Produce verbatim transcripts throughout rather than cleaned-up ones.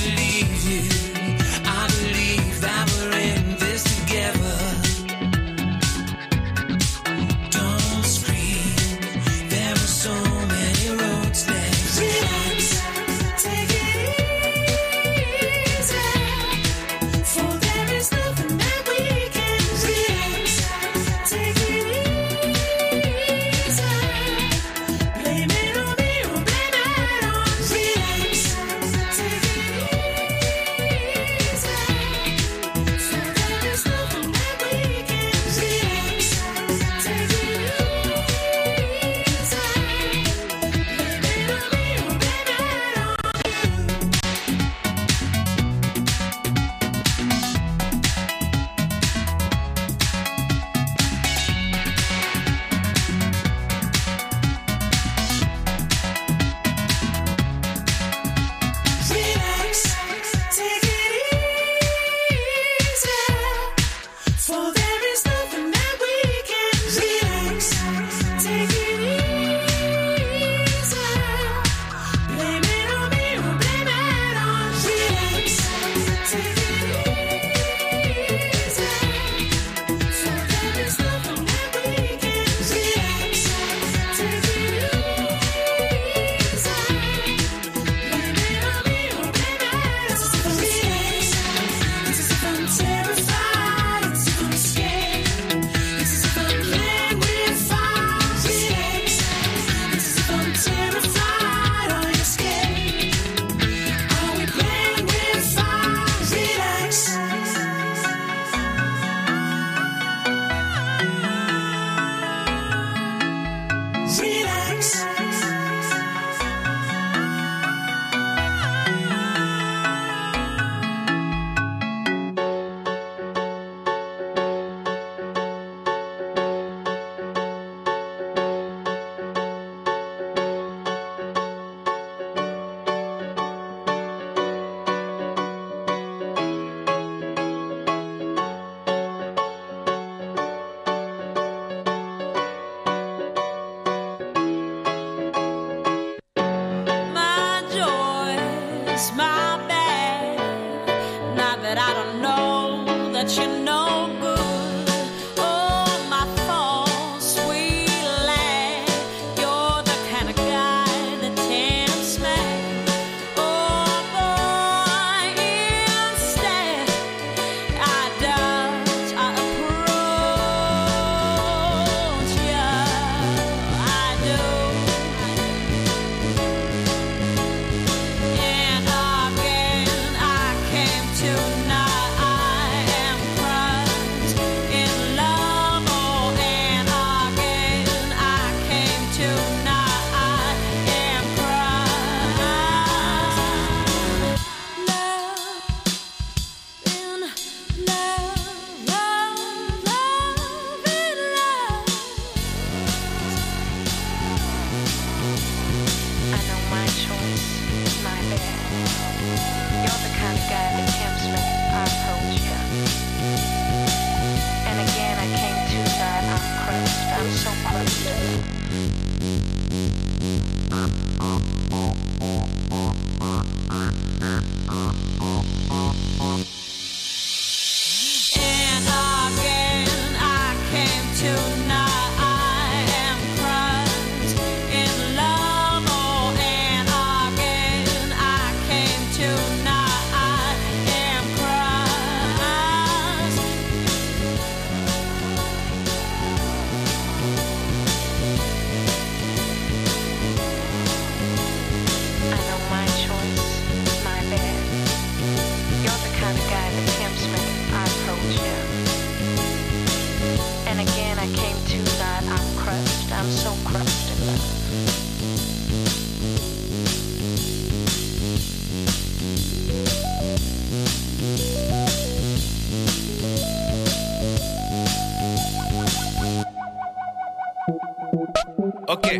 Ok.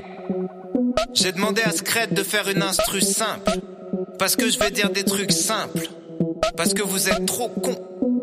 J'ai demandé à Scred de faire une instru simple. Parce que je vais dire des trucs simples. Parce que vous êtes trop cons.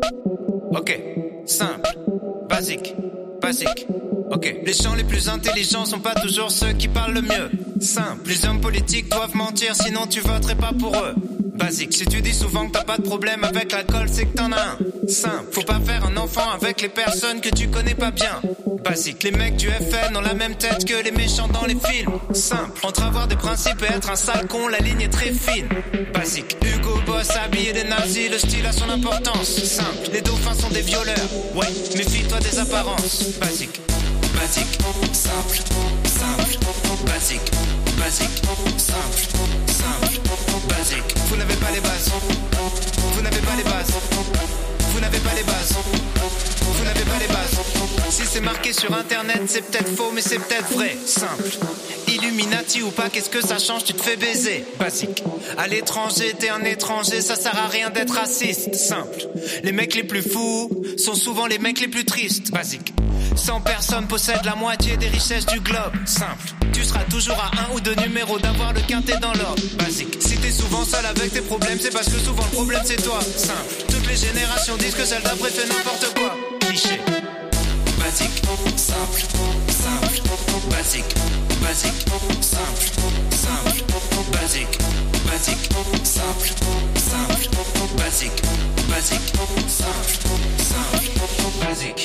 Ok. Simple. Basique. Basique. Ok. Les gens les plus intelligents sont pas toujours ceux qui parlent le mieux. Simple. Les hommes politiques doivent mentir, sinon tu voterais pas pour eux. Basique. Si tu dis souvent que t'as pas de problème avec l'alcool, c'est que t'en as un. Simple. Faut pas faire un enfant avec les personnes que tu connais pas bien. Basique. Les mecs du F N ont la même tête que les méchants dans les films. Simple. Entre avoir des principes et être un sale con, la ligne est très fine. Basique. Hugo Boss habillé des nazis, le style a son importance. Simple. Les dauphins sont des violeurs. Ouais, méfie-toi des apparences. Basique. Basique. Simple. Simple. Basique. Basique. Simple. Simple. Basique. Vous n'avez pas les bases. Vous n'avez pas les bases. Vous n'avez pas les bases. Vous n'avez pas les bases. Si c'est marqué sur internet, c'est peut-être faux, mais c'est peut-être vrai. Simple. Illuminati ou pas, qu'est-ce que ça change? Tu te fais baiser. Basique. À l'étranger, t'es un étranger, ça sert à rien d'être raciste. Simple. Les mecs les plus fous sont souvent les mecs les plus tristes. Basique. cent personnes possèdent la moitié des richesses du globe. Simple. Tu seras toujours à un ou deux numéros d'avoir le quintet dans l'ordre. Basique. Si t'es souvent seul avec tes problèmes, c'est parce que souvent le problème c'est toi. Simple. Toutes les générations disent que celle d'après fait n'importe quoi. Cliché. Basique. Simple. Simple. Basique. Basique. Simple. Simple. Basique. Basique. Simple. Simple. Basique. Basique. Simple. Simple. Basique.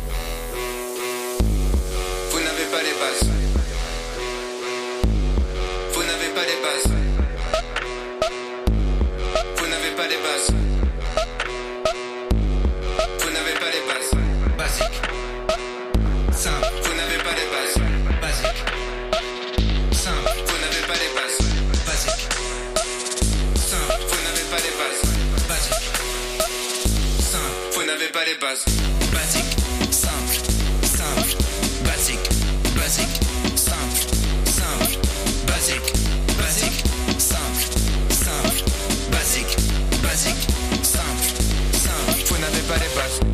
Vous n'avez pas les bases. Vous n'avez pas les bases. Vous n'avez pas les bases. Vous n'avez pas les bases. Basique. Simple. Vous n'avez pas les bases. Basique. Simple. Vous n'avez pas les bases. Basique. Simple. Vous n'avez pas les bases. Basique. Simple. Vous n'avez pas les bases. Basique. Simple. Simple. Basique. Basique. Simple. Simple. Basique. Basique. Simple. Simple. Basique. Basique. Simple. Simple. Vous n'avez pas les bases.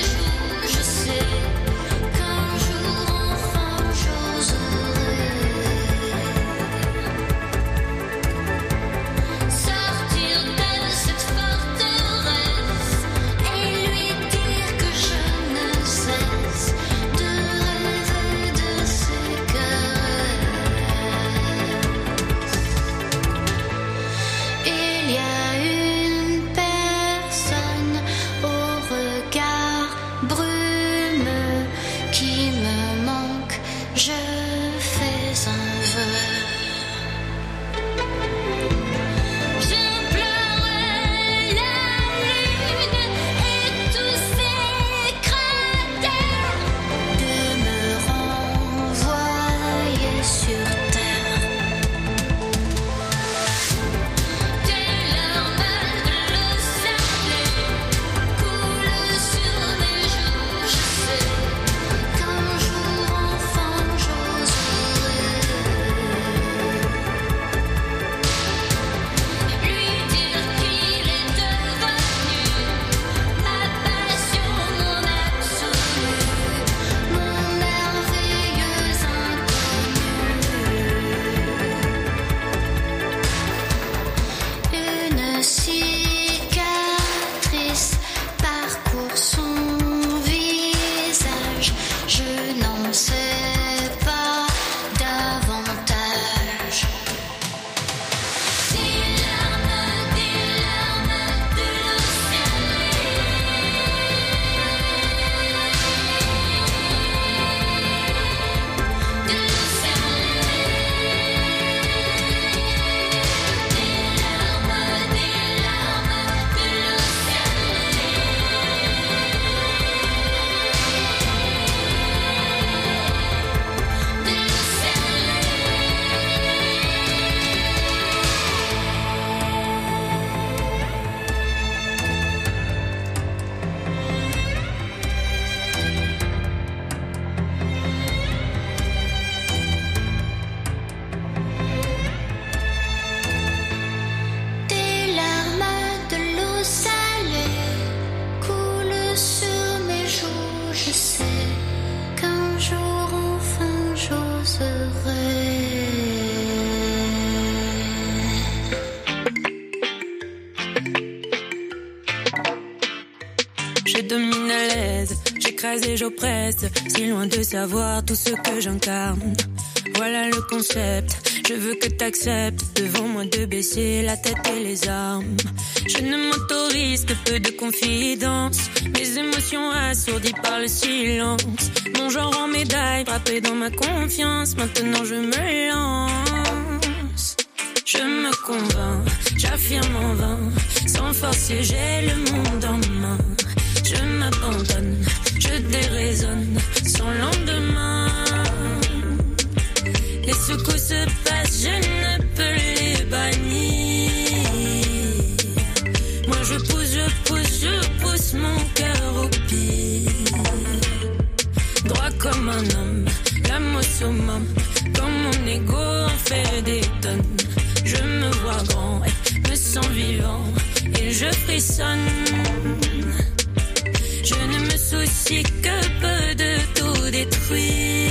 Je sais qu'un jour enfin j'oserai Je domine à l'aise, j'écrase et j'oppresse, si loin de savoir tout ce que j'incarne. Voilà le concept, je veux que t'acceptes devant moi de baisser la tête et les armes. Je ne m'autorise que peu de confidence, mes émotions assourdies par le silence. Mon genre en médaille, frappé dans ma confiance, maintenant je me lance. Je me convainc, j'affirme en vain, sans forcer j'ai le monde en main. Je m'abandonne, je déraisonne, sans lendemain. Les secousses se passent, je ne peux les bannir. Moi je pousse, je pousse, je pousse mon cœur au pire. Droit comme un homme, l'âme au summum, comme mon ego en fait des tonnes. Je me vois grand et me sens vivant, et je frissonne. Je ne me soucie que peu de tout détruire.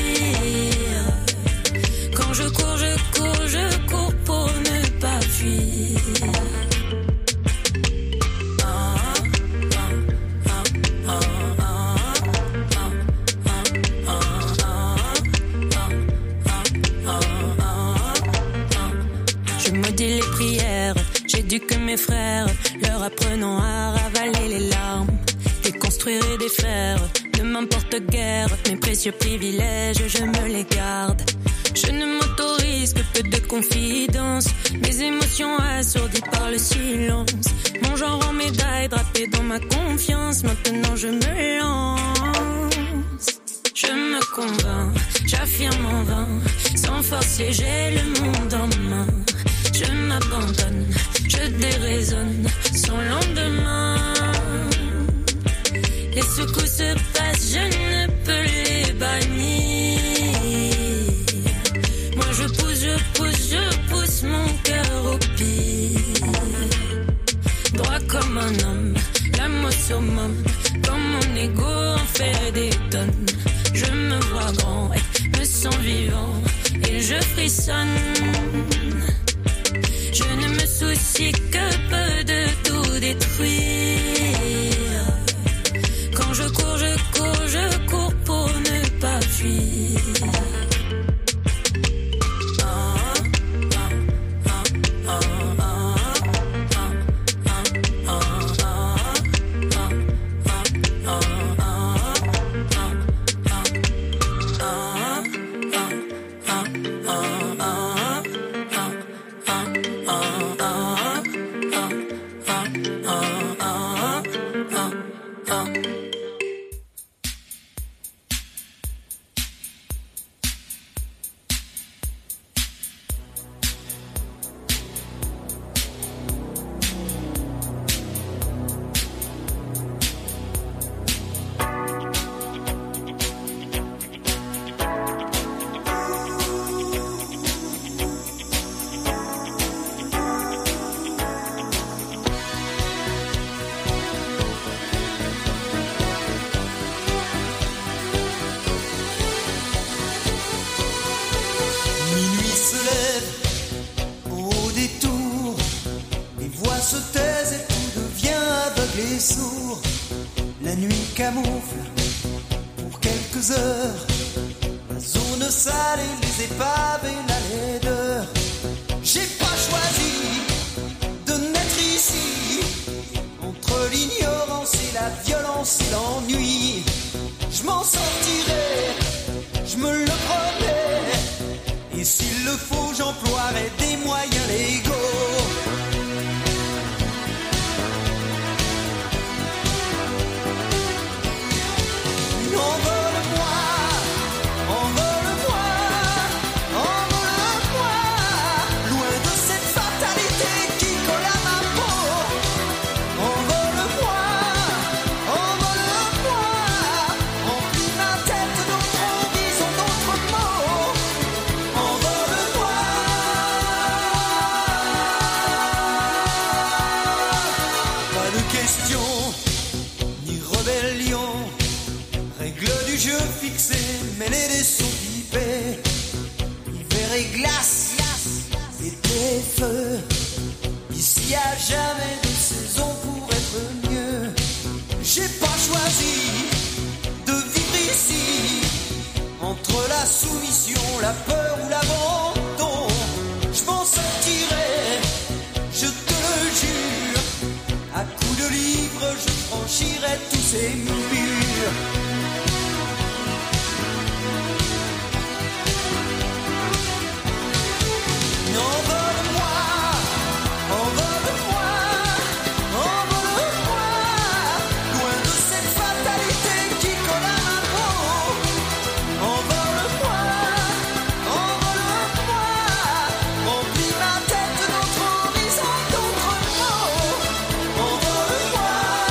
Quand je cours, je cours, je cours pour ne pas fuir. Je maudis les prières, j'éduque mes frères, leur apprenant à ravaler les larmes. Déconstruire et défaire, ne m'importe guère, mes précieux privilèges, je me les garde. Je ne m'autorise que peu de confidence, mes émotions assourdies par le silence. Mon genre en médaille, drapé dans ma confiance, maintenant je me lance. Je me convainc, j'affirme en vain, sans forcer j'ai le monde en main. Je m'abandonne, je déraisonne, sans lendemain. Les secousses se passent, je ne peux les bannir. Moi je pousse, je pousse, je pousse mon cœur au pire. Droit comme un homme, l'âme au summum, comme mon ego en fait des tonnes. Je me vois grand et me sens vivant, et je frissonne. Je ne me soucie que peu de tout détruire. Quand je cours, je cours, je cours pour ne pas fuir. Ici y a jamais de saison pour être mieux. J'ai pas choisi l'ambition, la peur ou l'abandon, je m'en sortirai, je te le jure. À coups de livres, je franchirai tous ces murs. Envole-moi, envole-moi, envole-moi, loin de cette fatalité qui colle à ma peau. Envole-moi, envole-moi, remplis ma tête d'autres horizons, d'autres mots. Envole-moi.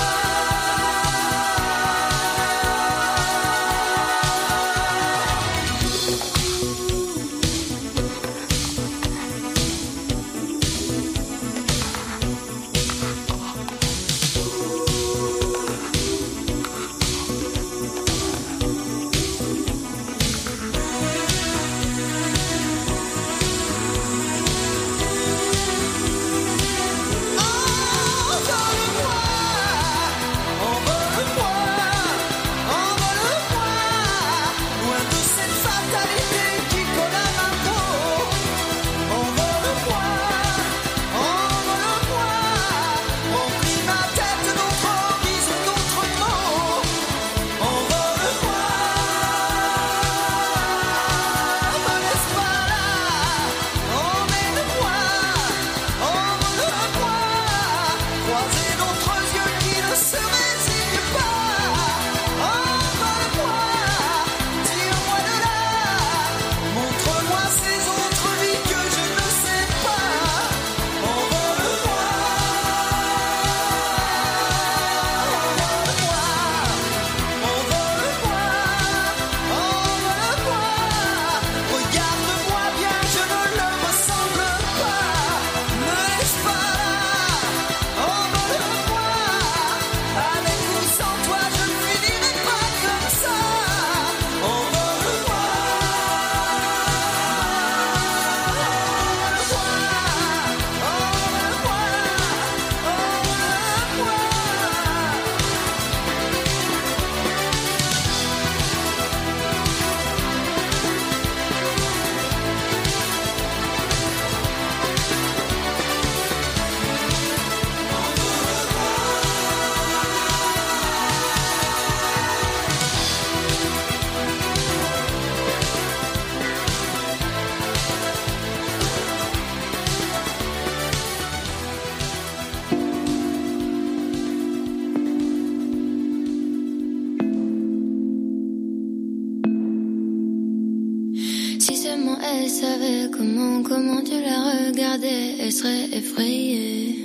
Elle savait comment, comment tu la regardais, elle serait effrayée.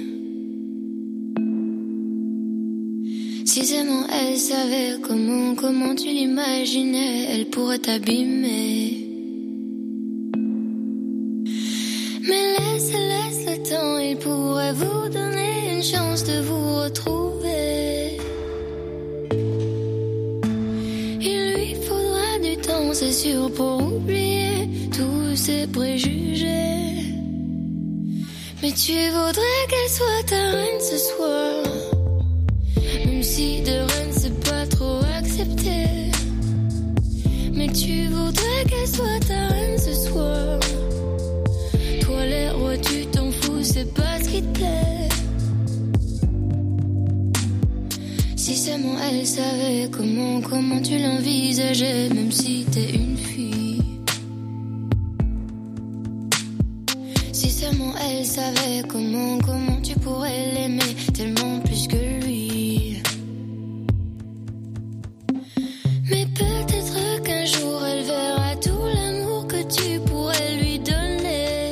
Si seulement elle savait comment, comment tu l'imaginais, elle pourrait t'abîmer. Mais laisse, laisse le temps, il pourrait vous donner une chance de vous retrouver. Il lui faudra du temps, c'est sûr, pour oublier tous ces préjugés. Mais tu voudrais qu'elle soit ta reine ce soir, même si de reine c'est pas trop accepté. Mais tu voudrais qu'elle soit ta reine ce soir. Toi les rois tu t'en fous, c'est pas ce qui te plaît. Si seulement elle savait comment, comment tu l'envisageais, même si t'es une fille. Si seulement elle savait comment, comment tu pourrais l'aimer tellement plus que lui. Mais peut-être qu'un jour elle verra tout l'amour que tu pourrais lui donner.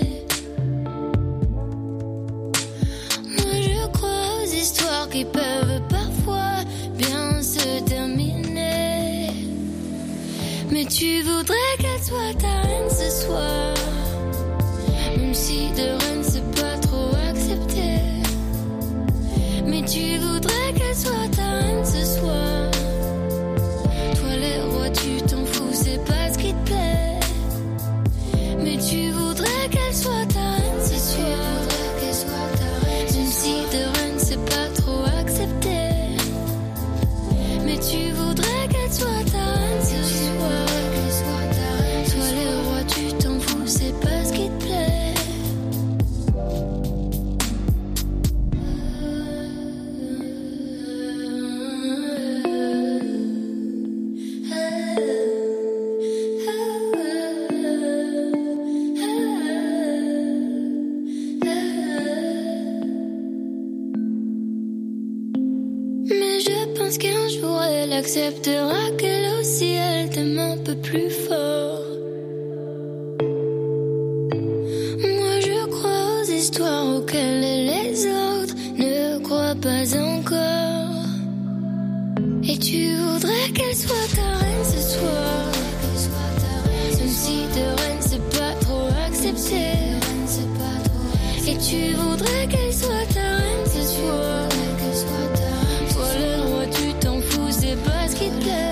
Moi je crois aux histoires qui peuvent parfois bien se terminer. Mais tu voudrais qu'elle soit ta reine ce soir, même si de reine c'est pas trop accepté. Mais tu voudrais qu'elle soit ta reine ce soir. Toi les rois tu t'en fous, c'est pas ce qui te plaît. Mais tu voudrais qu'elle soit ta reine ce soir. Même si de reine c'est pas trop accepté. Mais tu voudrais qu'elle soit ta reine ce soir. Toi les pense qu'un jour elle acceptera qu'elle aussi elle t'aime un peu plus fort. Moi je crois aux histoires auxquelles les autres ne croient pas encore. Et tu voudrais qu'elle soit ta reine ce soir, même si de reine c'est pas trop accepté. Et tu voudrais qu'elle soit ta reine ce soir. Toi le roi tu t'en fous, c'est pas ce qui te plaît.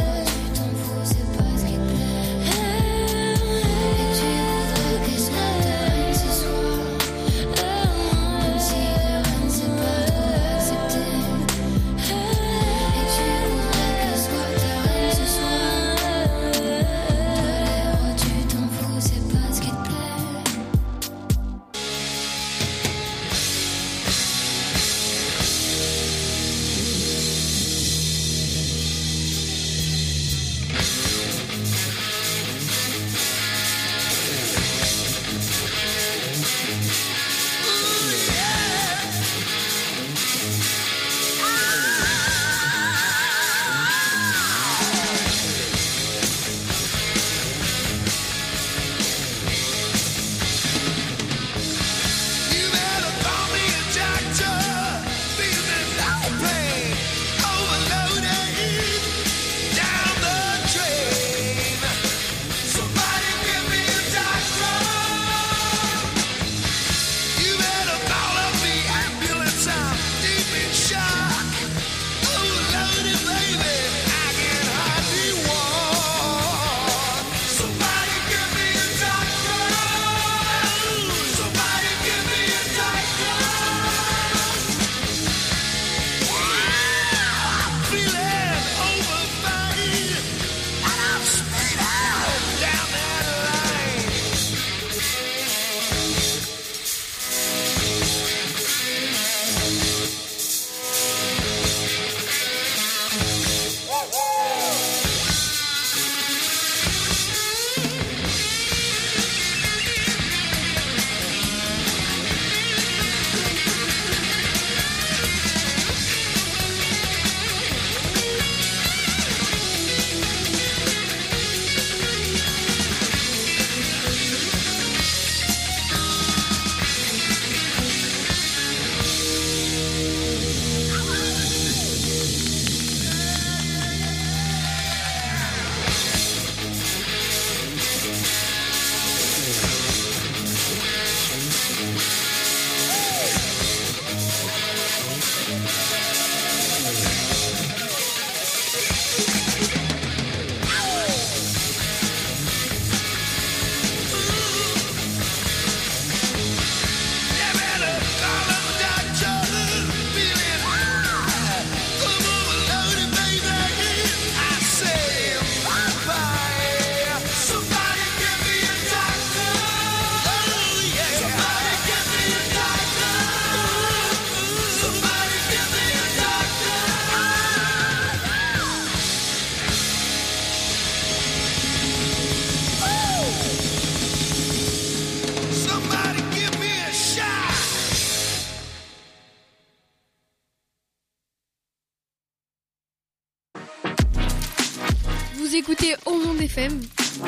Écoutez Ozone F M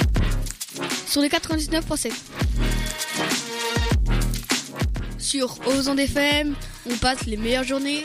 sur le quatre-vingt-dix-neuf point sept. Sur Ozone F M, on passe les meilleures journées.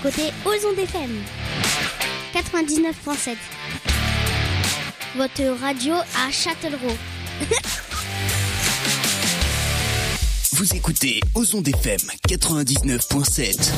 écoutez aux ondes F M quatre-vingt-dix-neuf virgule sept. Votre radio à Châtellerault. Vous écoutez aux ondes F M quatre-vingt-dix-neuf virgule sept.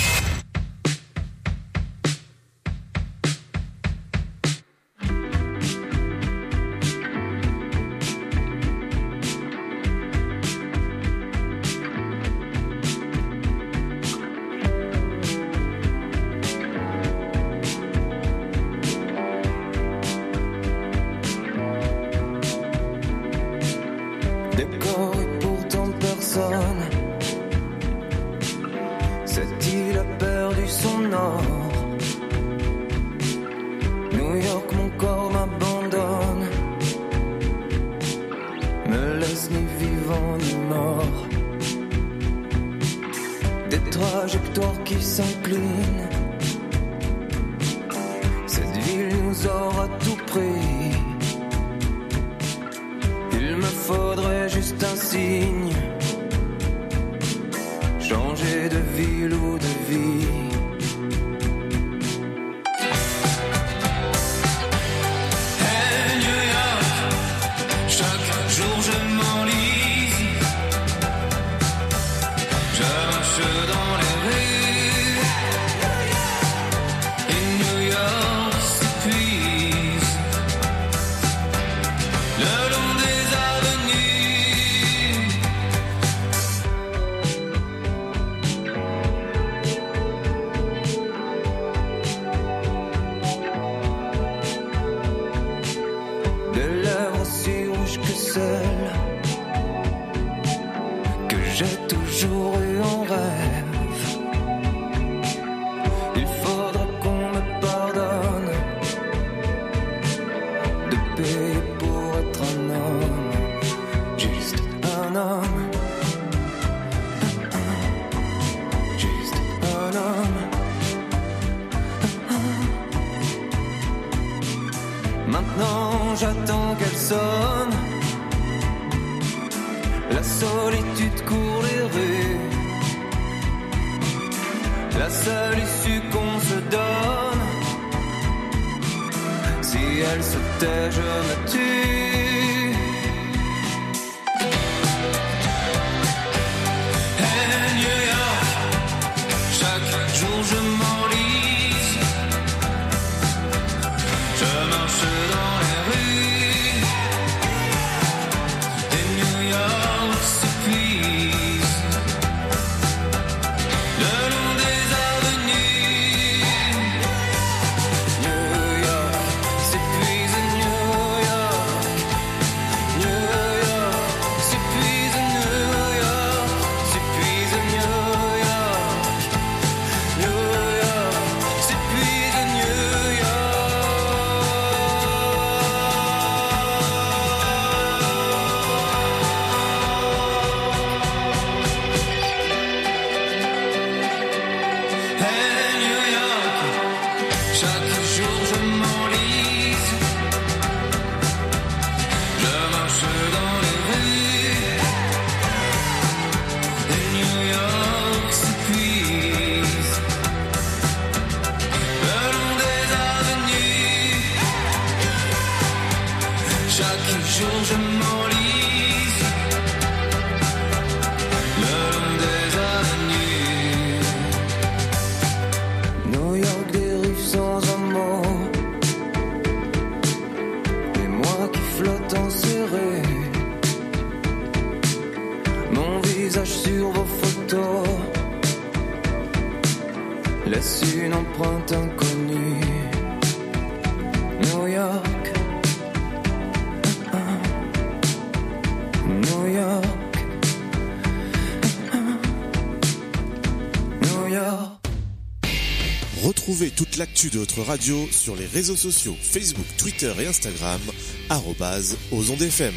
Retrouvez toute l'actu de votre radio sur les réseaux sociaux Facebook, Twitter et Instagram, arobase aux ondes F M.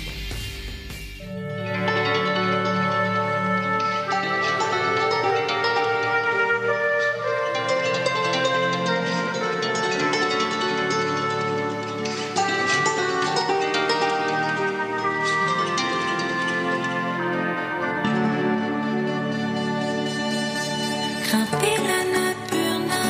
Grimper la nappe, une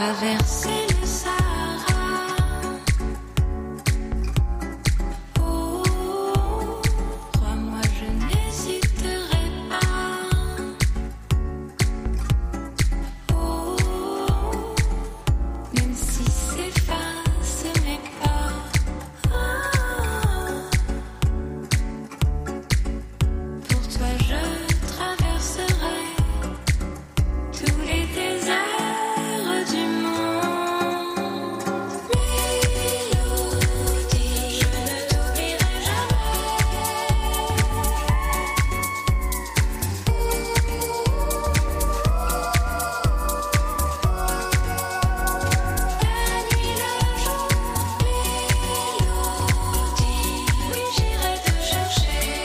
traverser le Sahara. Oh, crois-moi, je n'hésiterai pas. Oh, même si s'effacent mes pas. Ah, pour toi, je traverserai tous les déserts du monde. Mélodie, je ne t'oublierai jamais. La nuit, le jour, mélodie, oui, j'irai te chercher.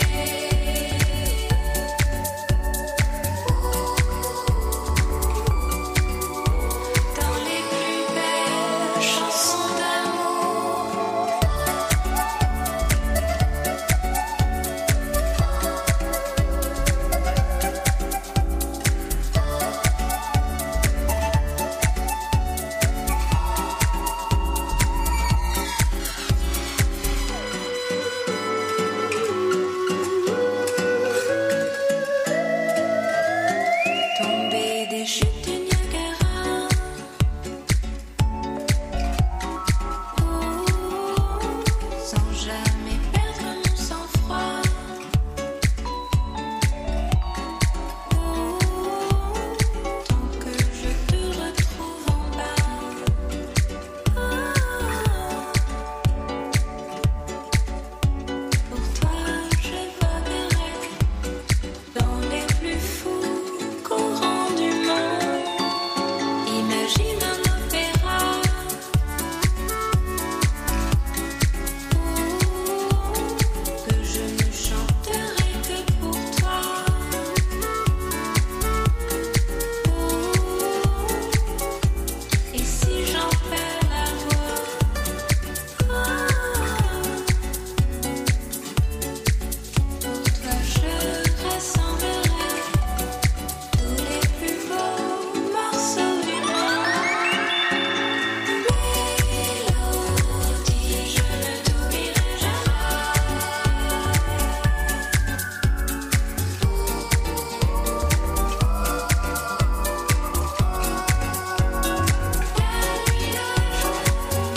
Dans les plus belles chansons d'amour. Tomber des chutes du Niagara. Oh, sans jamais perdre mon sang-froid. Oh, tant que je te retrouve en bas. Ah, pour toi, je voguerai dans les plus fous courants du monde. Imagine un opéra. Oh, que je ne chanterai que pour toi. Oh, et si j'en perds la voix. Ah, pour toi, je rassemblerai tous les plus beaux morceaux du monde. Mélodie, je ne t'oublierai jamais. La nuit, le jour,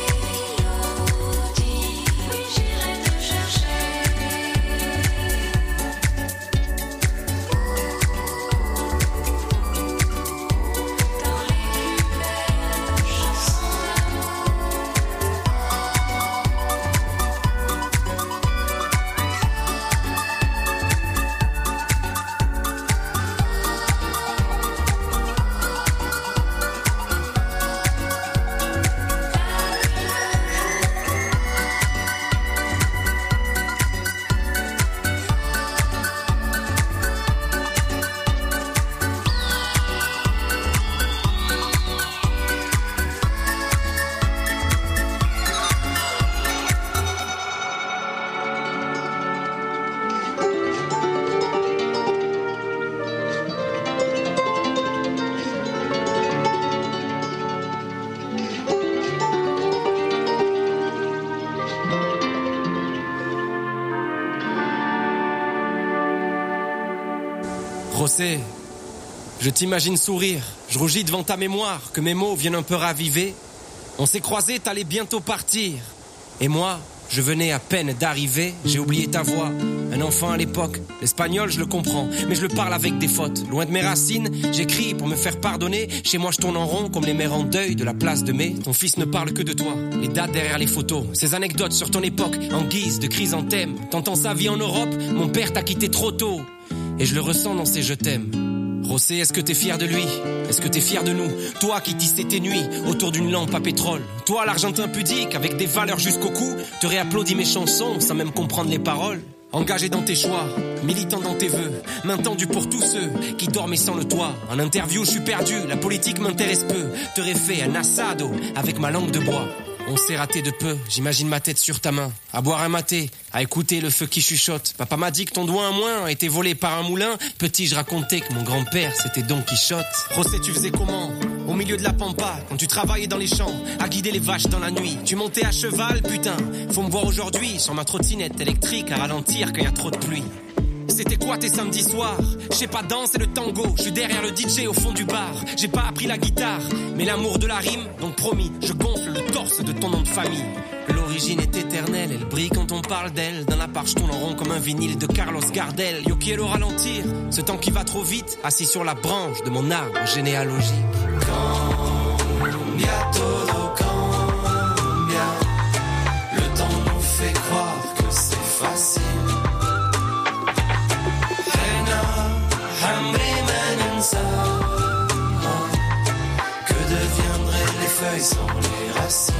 mélodie, oui, j'irai te chercher. Dans les plus belles chansons José, je t'imagine sourire, je rougis devant ta mémoire, que mes mots viennent un peu raviver. On s'est croisés, t'allais bientôt partir. Et moi, je venais à peine d'arriver, j'ai oublié ta voix. Un enfant à l'époque, l'espagnol je le comprends, mais je le parle avec des fautes. Loin de mes racines, j'écris pour me faire pardonner. Chez moi je tourne en rond comme les mères en deuil de la place de mai. Ton fils ne parle que de toi, les dates derrière les photos, ces anecdotes sur ton époque, en guise de chrysanthème. Tentant sa vie en Europe, mon père t'a quitté trop tôt. Et je le ressens dans ces je t'aime. José, est-ce que t'es fier de lui? Est-ce que t'es fier de nous? Toi qui tissais tes nuits autour d'une lampe à pétrole. Toi l'argentin pudique avec des valeurs jusqu'au cou. Te réapplaudis mes chansons sans même comprendre les paroles. Engagé dans tes choix, militant dans tes vœux, main tendue pour tous ceux qui dormaient sans le toit. En interview je suis perdu, la politique m'intéresse peu. T'aurais fait un assado avec ma langue de bois. On s'est raté de peu, j'imagine ma tête sur ta main, à boire un maté, à écouter le feu qui chuchote. Papa m'a dit que ton doigt à moins a été volé par un moulin. Petit, je racontais que mon grand-père c'était Don Quichotte. José, tu faisais comment au milieu de la pampa, quand tu travaillais dans les champs, à guider les vaches dans la nuit. Tu montais à cheval, putain, faut me voir aujourd'hui, sur ma trottinette électrique à ralentir quand y a trop de pluie. C'était quoi tes samedis soirs? Je sais pas, danser le tango, je suis derrière le D J au fond du bar. J'ai pas appris la guitare, mais l'amour de la rime, donc promis, je gonfle le torse de ton nom de famille. L'origine est éternelle, elle brille quand on parle d'elle. Dans la part, je tourne en rond comme un vinyle de Carlos Gardel. Yo quiero ralentir, ce temps qui va trop vite, assis sur la branche de mon arbre généalogique. Cambia todo, cambia. Le temps nous fait croire que c'est facile. Que deviendraient les feuilles sans les racines?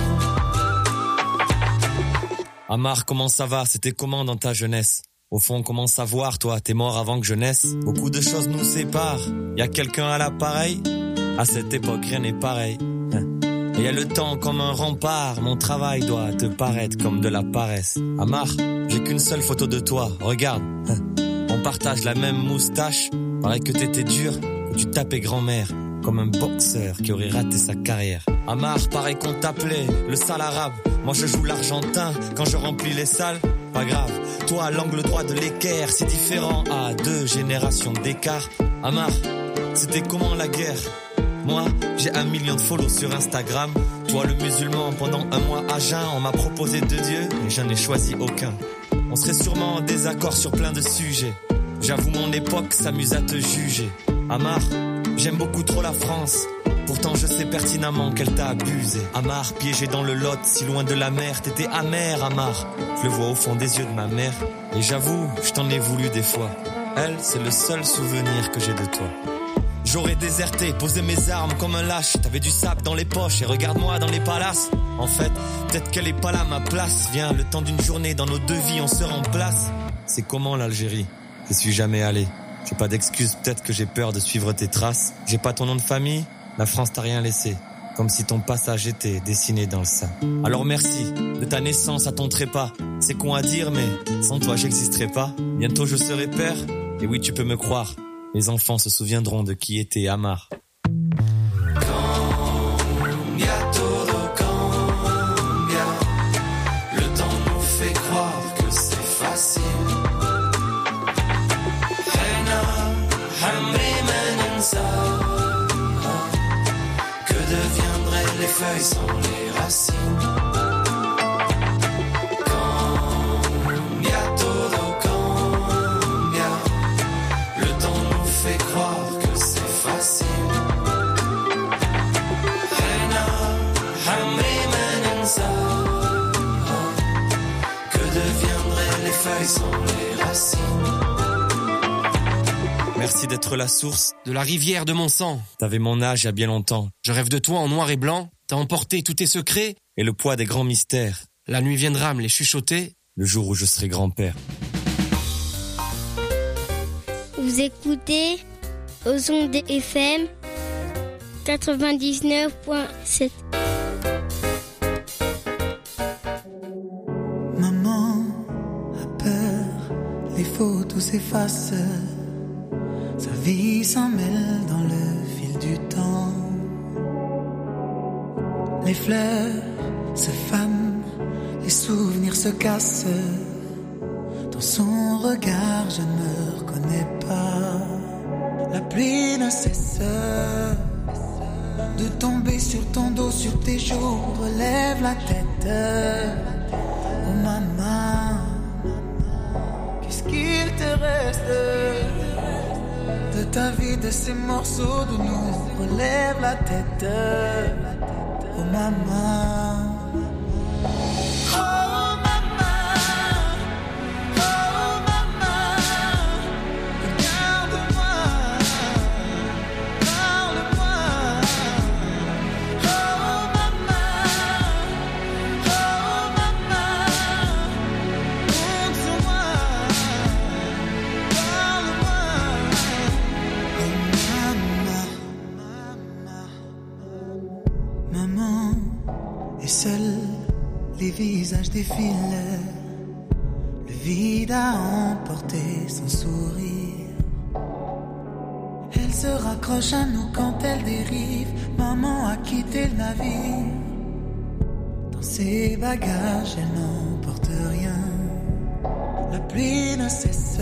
Amar, comment ça va? C'était comment dans ta jeunesse? Au fond, comment savoir, toi? T'es mort avant que je naisse. Beaucoup de choses nous séparent. Y a quelqu'un à l'appareil? À cette époque, rien n'est pareil. Et y a le temps comme un rempart. Mon travail doit te paraître comme de la paresse. Amar, j'ai qu'une seule photo de toi. Regarde, on partage la même moustache. Paraît que t'étais dur, que tu tapais grand-mère, comme un boxeur qui aurait raté sa carrière. Amar, pareil qu'on t'appelait le sale arabe. Moi je joue l'argentin quand je remplis les salles. Pas grave, toi à l'angle droit de l'équerre, c'est différent à deux générations d'écart. Amar, c'était comment la guerre? Moi, j'ai un million de follow sur Instagram. Toi le musulman, pendant un mois à jeun, on m'a proposé deux dieux et j'en ai choisi aucun. On serait sûrement en désaccord sur plein de sujets. J'avoue mon époque s'amuse à te juger. Amar, j'aime beaucoup trop la France. Pourtant je sais pertinemment qu'elle t'a abusé. Amar, piégé dans le Lot, si loin de la mer. T'étais amer, Amar. Je le vois au fond des yeux de ma mère. Et j'avoue, je t'en ai voulu des fois. Elle, c'est le seul souvenir que j'ai de toi. J'aurais déserté, posé mes armes comme un lâche. T'avais du sable dans les poches et regarde-moi dans les palaces. En fait, peut-être qu'elle est pas là ma place. Viens, le temps d'une journée, dans nos deux vies on se remplace. C'est comment l'Algérie? Je suis jamais allé. J'ai pas d'excuse, peut-être que j'ai peur de suivre tes traces. J'ai pas ton nom de famille, la France t'a rien laissé. Comme si ton passage était dessiné dans le sein. Alors merci, de ta naissance à ton trépas. C'est con à dire, mais sans toi j'existerai pas. Bientôt je serai père, et oui tu peux me croire. Les enfants se souviendront de qui était Amar. Cambia todo, cambia. Le temps nous fait croire que c'est facile. Que deviendraient les feuilles sans les racines? Cambia todo, cambia. Le temps nous fait croire que c'est facile. Que deviendraient les feuilles sans les racines? Merci d'être la source de la rivière de mon sang. T'avais mon âge il y a bien longtemps. Je rêve de toi en noir et blanc. T'as emporté tous tes secrets et le poids des grands mystères. La nuit viendra me les chuchoter le jour où je serai grand-père. Vous écoutez Ozon F M quatre-vingt-dix-neuf virgule sept. Maman a peur, les photos s'effacent. Sa vie s'en mêle dans le fil du temps. Les fleurs se fanent, les souvenirs se cassent. Dans son regard, je ne me reconnais pas. La pluie ne cesse de tomber sur ton dos, sur tes joues. Relève la tête. Oh maman, qu'est-ce qu'il te reste de ta vie, de ces morceaux de nous? Relève la tête. Oh maman. Les visages défilent, le vide a emporté son sourire. Elle qu'il se raccroche à nous quand elle dérive. Maman a quitté le navire. Dans ses bagages, elle n'emporte rien. La pluie ne cesse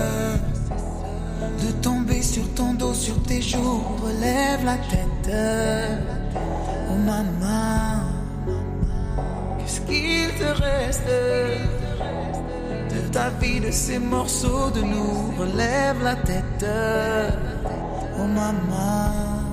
de tomber sur ton dos, sur tes joues. Relève la tête. Oh maman, qu'est-ce qu'il te reste de ta vie, de ces morceaux de nous? Relève la tête. Oh maman.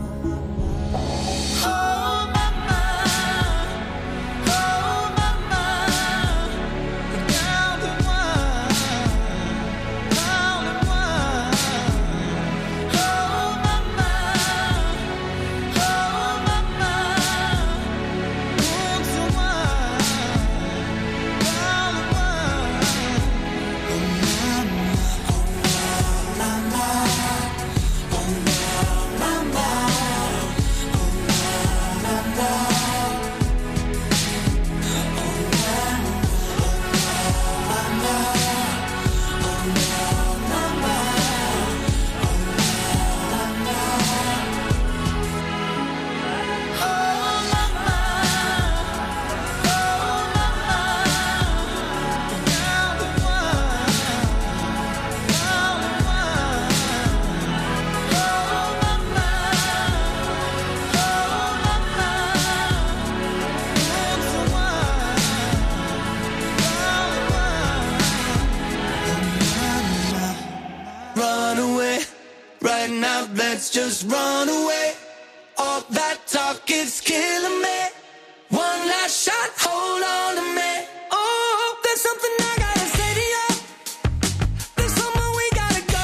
Just run away. All that talk is killing me. One last shot, hold on to me. Oh, there's something I gotta say to you. There's somewhere we gotta go.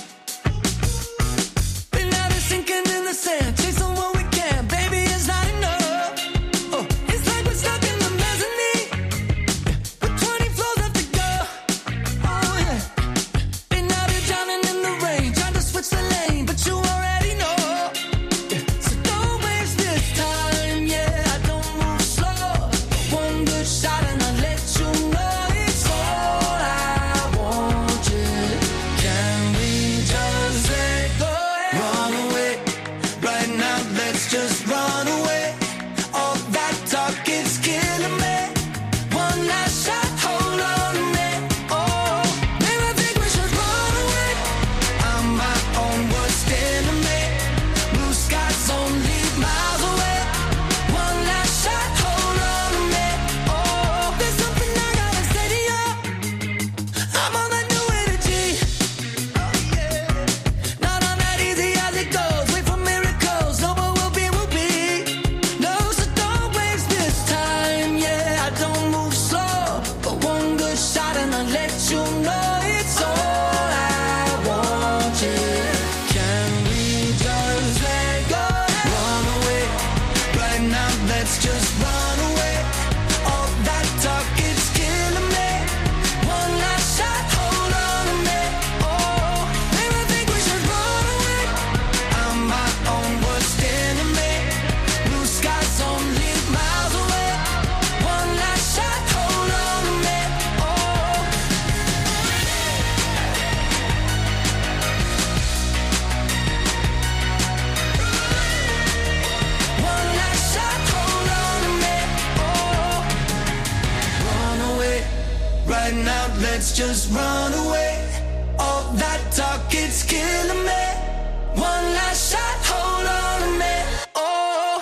Been out of sinking in the sand, chasing what we can. Baby, it's not enough. Oh, it's like we're stuck in the mezzanine with twenty floors left to go. Oh yeah. Been out here drowning in the rain, trying to switch the lane, but you already. Let's just run away. All that talk, it's killing me. One last shot, hold on to me. Oh.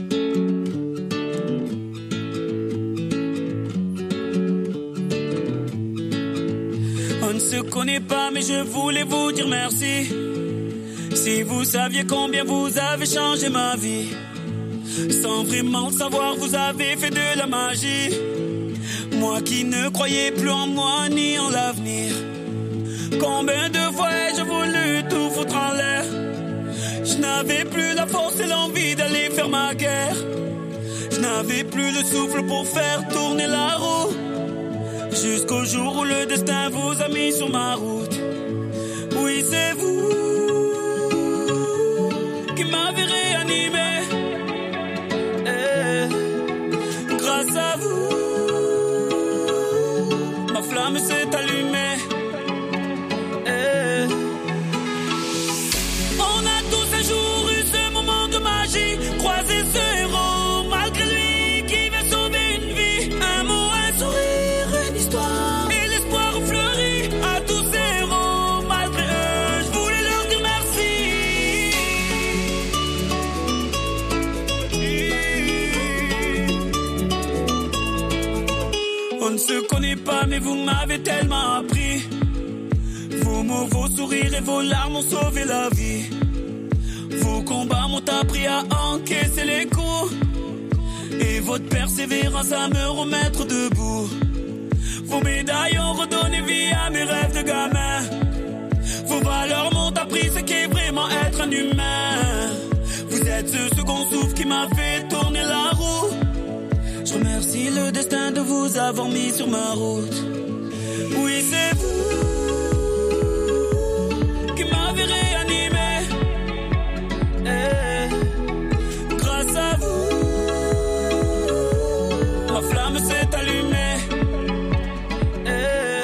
On ne se connaît pas, mais je voulais vous dire merci. Si vous saviez combien vous avez changé ma vie. Sans vraiment le savoir, vous avez fait de la magie. Moi qui ne croyais plus en moi ni en l'avenir. Combien de fois ai-je voulu tout foutre en l'air. Je n'avais plus la force et l'envie d'aller faire ma guerre. Je n'avais plus le souffle pour faire tourner la roue. Jusqu'au jour où le destin vous a mis sur ma route. Oui, c'est vous qui m'avez réanimé. Eh, grâce à vous, ma flamme s'est allumée. Eh, on a tout mais vous m'avez tellement appris. Vos mots, vos sourires et vos larmes ont sauvé la vie. Vos combats m'ont appris à encaisser les coups. Et votre persévérance à me remettre debout. Vos médailles ont redonné vie à mes rêves de gamin. Vos valeurs m'ont appris ce qu'est vraiment être un humain. Vous êtes ce second souffle qui m'a fait tourner la roue. Je remercie le destin de vous avoir mis sur ma route. Oui, c'est vous qui m'avez réanimé. Eh, grâce à vous, ma flamme s'est allumée. Eh,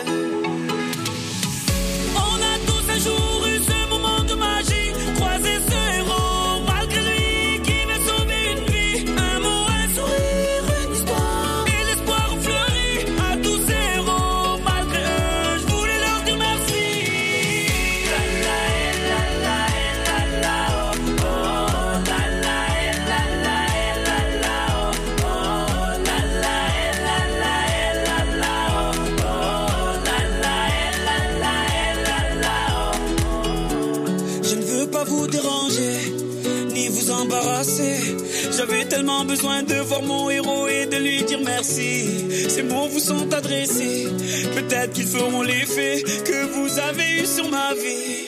on a tous un jour eu ce moment de magie, croisé ce héros, malgré lui qui veut sauver une vie. Un mot, un sourire, une histoire, et l'espoir fleurit à tous ces héros. Malgré eux, je voulais leur dire merci. La la la la la la oh oh la la la la la la oh oh la la la la la la oh oh la la la la la la oh. Je ne veux pas vous déranger ni vous embarrasser. J'avais tellement besoin de voir mon héros et de lui dire merci. Ces mots vous sont adressés, peut-être qu'ils feront l'effet que vous avez eu sur ma vie.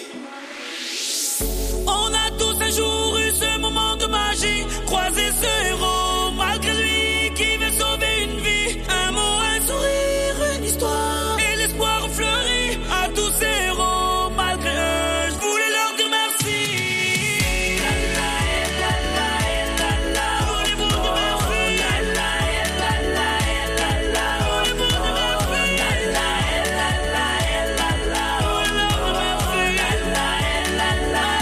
On a tous un jour eu ce moment de magie, croisé ce héros, malgré lui qui veut sauver une vie. Un mot, un sourire, une histoire, et l'espoir fleurit à tous ces héros. Malgré eux, je voulais leur dire merci. La la la la la la, voulez vous dire merci. La la la la la la, voulez vous dire merci. La la la la la la, voulez leur dire merci. La la la la la la.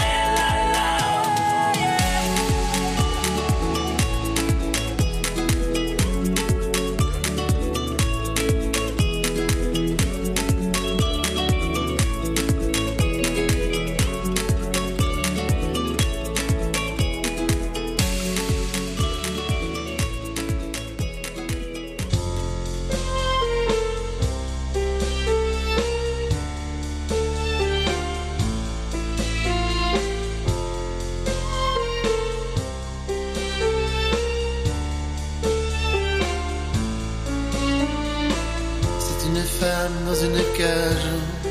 C'est une femme dans une cage,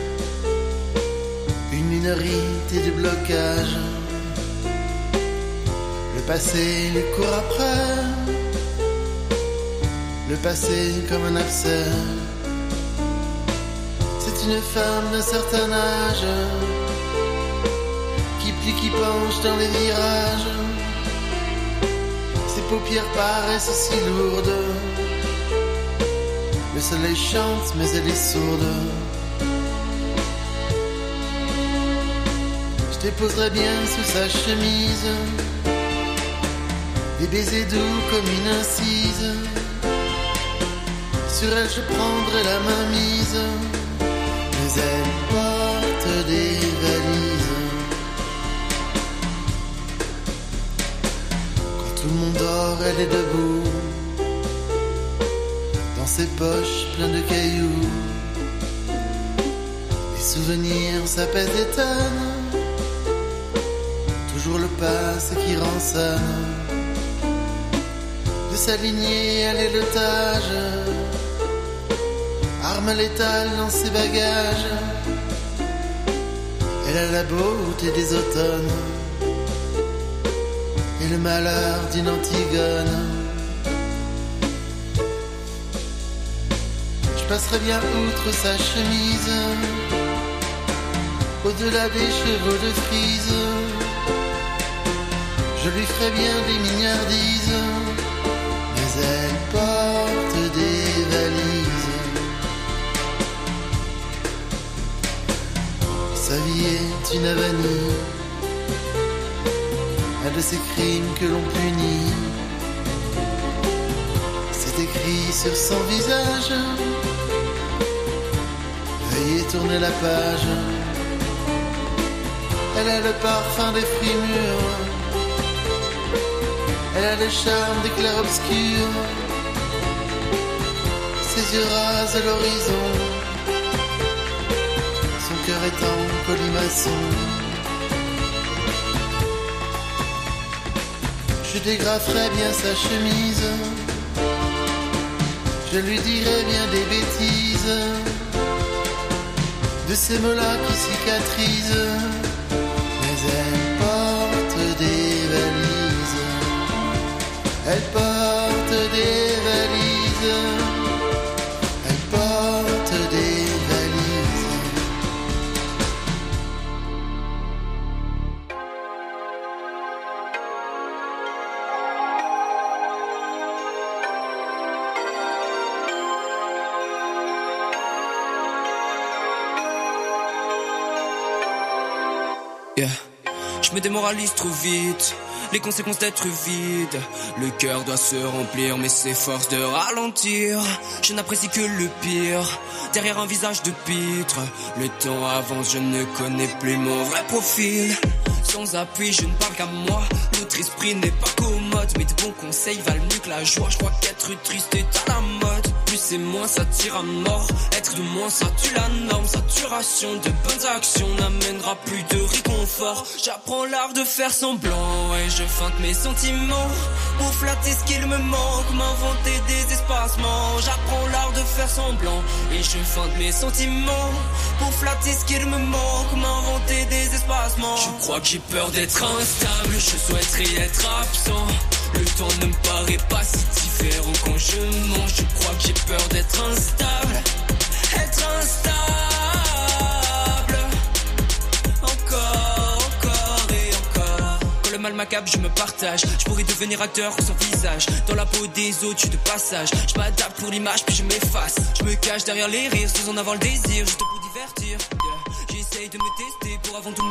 une minorité de blocage. Le passé lui court après, le passé comme un abcès. C'est une femme d'un certain âge, qui plie, qui penche dans les virages. Ses paupières paraissent si lourdes. Le soleil chante, mais elle est sourde. Je déposerai bien sous sa chemise des baisers doux comme une incise. Sur elle je prendrai la main mise, mais elle porte des valises. Quand tout le monde dort, elle est debout. Dans ses poches plein de cailloux, les souvenirs s'apaisent et tannent. Toujours le passé qui rançonne. De sa lignée, elle est l'otage, arme létale dans ses bagages. Elle a la beauté des automnes et le malheur d'une Antigone. Je passerai bien outre sa chemise, au-delà des chevaux de frise. Je lui ferai bien des mignardises, mais elle porte des valises. Sa vie est une avanie, un de ces crimes que l'on punit. C'est écrit sur son visage, veuillez tourner la page. Elle a le parfum des fruits mûrs, elle a le charme des clairs-obscurs. Ses yeux rasent l'horizon, son cœur est en colimaçon. Je dégraferais bien sa chemise, je lui dirais bien des bêtises, de ces mots-là qui cicatrisent. Mais elle porte des valises, elle porte des valises, elle porte des valises. Yeah. Je me démoralise trop vite, les conséquences d'être vide. Le cœur doit se remplir mais s'efforce de ralentir. Je n'apprécie que le pire, derrière un visage de pitre. Le temps avance, je ne connais plus mon vrai profil. Sans appui, je ne parle qu'à moi. Notre esprit n'est pas commode, mais de bons conseils valent mieux que la joie. Je crois qu'être triste est à la mode. Plus c'est moins, ça tire à mort. Être de moins, ça tue la norme. Saturation de bonnes actions n'amènera plus de réconfort. J'apprends l'art de faire semblant et je feinte mes sentiments pour flatter ce qu'il me manque, m'inventer des espacements. J'apprends l'art de faire semblant et je feinte mes sentiments pour flatter ce qu'il me manque, m'inventer des espacements. Je crois que j'ai peur d'être instable, je souhaiterais être absent. Le temps ne me paraît pas si différent quand je mens. Je crois que j'ai peur d'être instable, être instable. Encore, encore et encore. Quand le mal m'accable, je me partage. Je pourrais devenir acteur sans visage, dans la peau des autres, je suis de passage. Je m'adapte pour l'image puis je m'efface. Je me cache derrière les rires sans en avoir le désir, juste pour divertir. Yeah. J'essaye de me tester pour avant tout